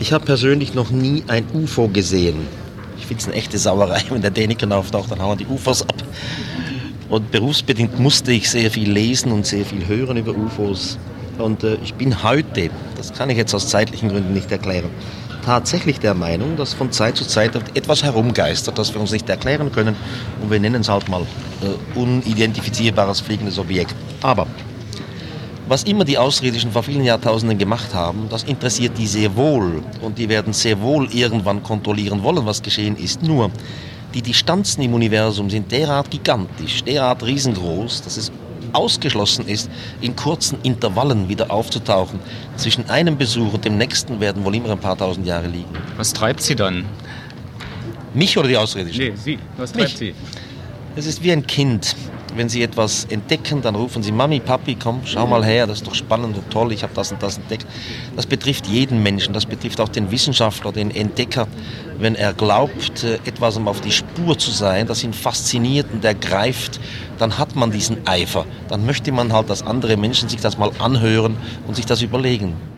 Ich habe persönlich noch nie ein UFO gesehen. Ich finde es eine echte Sauerei, wenn der Däniken auftaucht, dann hauen die UFOs ab. Und berufsbedingt musste ich sehr viel lesen und sehr viel hören über UFOs. Und ich bin heute, das kann ich jetzt aus zeitlichen Gründen nicht erklären, tatsächlich der Meinung, dass von Zeit zu Zeit etwas herumgeistert, das wir uns nicht erklären können. Und wir nennen es halt mal unidentifizierbares fliegendes Objekt. Aber was immer die Außerirdischen vor vielen Jahrtausenden gemacht haben, das interessiert die sehr wohl. Und die werden sehr wohl irgendwann kontrollieren wollen, was geschehen ist. Nur, die Distanzen im Universum sind derart gigantisch, derart riesengroß, dass es ausgeschlossen ist, in kurzen Intervallen wieder aufzutauchen. Zwischen einem Besuch und dem nächsten werden wohl immer ein paar tausend Jahre liegen. Was treibt Sie dann? Mich oder die Außerirdischen? Nee, Sie. Was treibt Sie? Es ist wie ein Kind. Wenn Sie etwas entdecken, dann rufen Sie, Mami, Papi, komm, schau mal her, das ist doch spannend und toll, ich habe das und das entdeckt. Das betrifft jeden Menschen, das betrifft auch den Wissenschaftler, den Entdecker. Wenn er glaubt, etwas auf die Spur zu sein, das ihn fasziniert und ergreift, dann hat man diesen Eifer. Dann möchte man halt, dass andere Menschen sich das mal anhören und sich das überlegen.